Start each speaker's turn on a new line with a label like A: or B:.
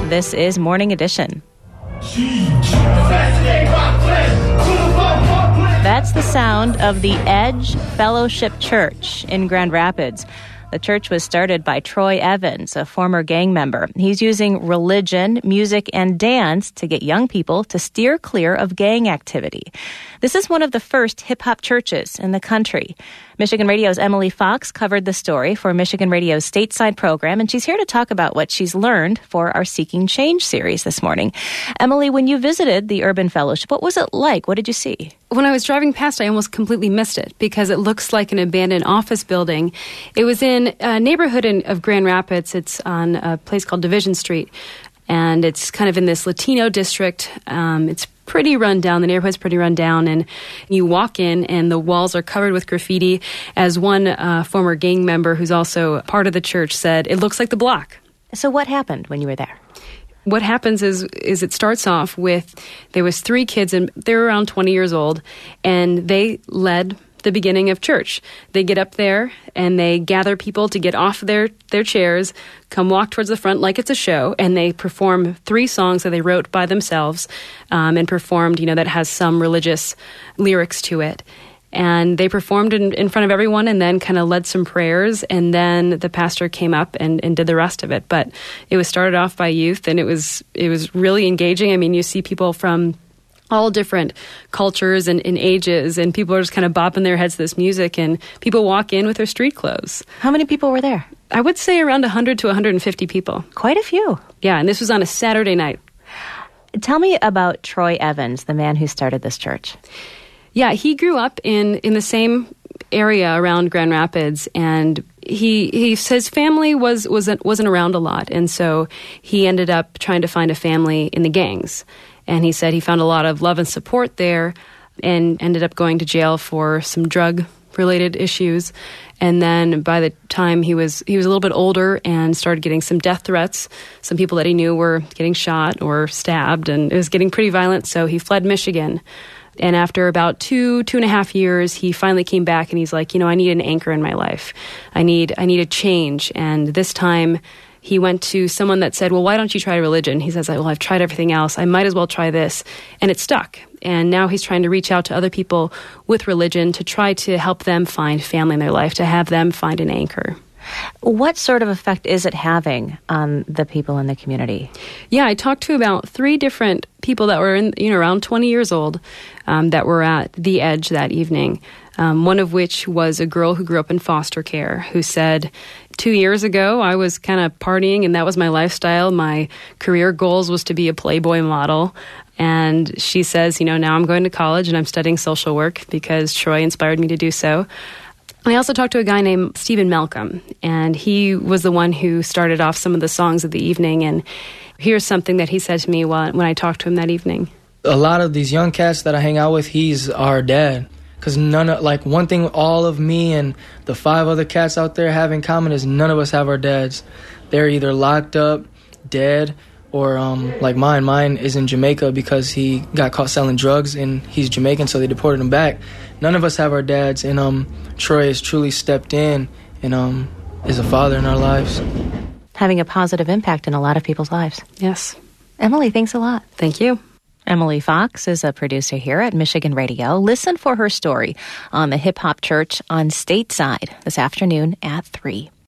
A: This is Morning Edition. That's the sound of the Edge Fellowship Church in Grand Rapids. The church was started by Troy Evans, a former gang member. He's using religion, music, and dance to get young people to steer clear of gang activity. This is one of the first hip-hop churches in the country. Michigan Radio's Emily Fox covered the story for Michigan Radio's Stateside program, and she's here to talk about what she's learned for our Seeking Change series this morning. Emily, when you visited the Urban Fellowship, what was it like? What did you see?
B: When I was driving past, I almost completely missed it because it looks like an abandoned office building. It was in a neighborhood of Grand Rapids. It's on a place called Division Street, and it's kind of in this Latino district. It's pretty run down. The neighborhood's pretty run down, and you walk in, and the walls are covered with graffiti. As one former gang member who's also part of the church said, it looks like the block.
A: So what happened when you were there?
B: What happens is it starts off with, there was 3 kids, and they were around 20 years old, and they led the beginning of church. They get up there, and they gather people to get off their chairs, come walk towards the front like it's a show, and they perform 3 songs that they wrote by themselves and performed, that has some religious lyrics to it. And they performed in front of everyone and then kind of led some prayers. And then the pastor came up and did the rest of it. But it was started off by youth, and it was really engaging. I mean, you see people from all different cultures and ages, and people are just kind of bopping their heads to this music, and people walk in with their street clothes.
A: How many people were there?
B: I would say around 100 to 150 people.
A: Quite a few.
B: Yeah, and this was on a Saturday night.
A: Tell me about Troy Evans, the man who started this church.
B: Yeah, he grew up in the same area around Grand Rapids, and he says family wasn't around a lot, and so he ended up trying to find a family in the gangs. And he said he found a lot of love and support there, and ended up going to jail for some drug-related issues. And then by the time he was a little bit older and started getting some death threats, some people that he knew were getting shot or stabbed, and it was getting pretty violent, so he fled Michigan. And after about 2.5 years, he finally came back, and he's like, I need an anchor in my life. I need a change. And this time he went to someone that said, well, why don't you try religion? He says, well, I've tried everything else. I might as well try this. And it stuck. And now he's trying to reach out to other people with religion to try to help them find family in their life, to have them find an anchor.
A: What sort of effect is it having on the people in the community?
B: Yeah, I talked to about 3 different people that were around 20 years old that were at the Edge that evening. One of which was a girl who grew up in foster care who said, 2 years ago, I was kind of partying, and that was my lifestyle. My career goals was to be a Playboy model. And she says, now I'm going to college and I'm studying social work because Troy inspired me to do so. I also talked to a guy named Stephen Malcolm, and he was the one who started off some of the songs of the evening. And here's something that he said to me when I talked to him that evening.
C: A lot of these young cats that I hang out with, he's our dad. Because one thing all of me and the 5 other cats out there have in common is none of us have our dads. They're either locked up, dead, or like mine. Mine is in Jamaica because he got caught selling drugs, and he's Jamaican, so they deported him back. None of us have our dads, and Troy has truly stepped in and is a father in our lives.
A: Having a positive impact in a lot of people's lives.
B: Yes.
A: Emily, thanks a lot.
B: Thank you.
A: Emily Fox is a producer here at Michigan Radio. Listen for her story on the Hip Hop Church on Stateside this afternoon at 3.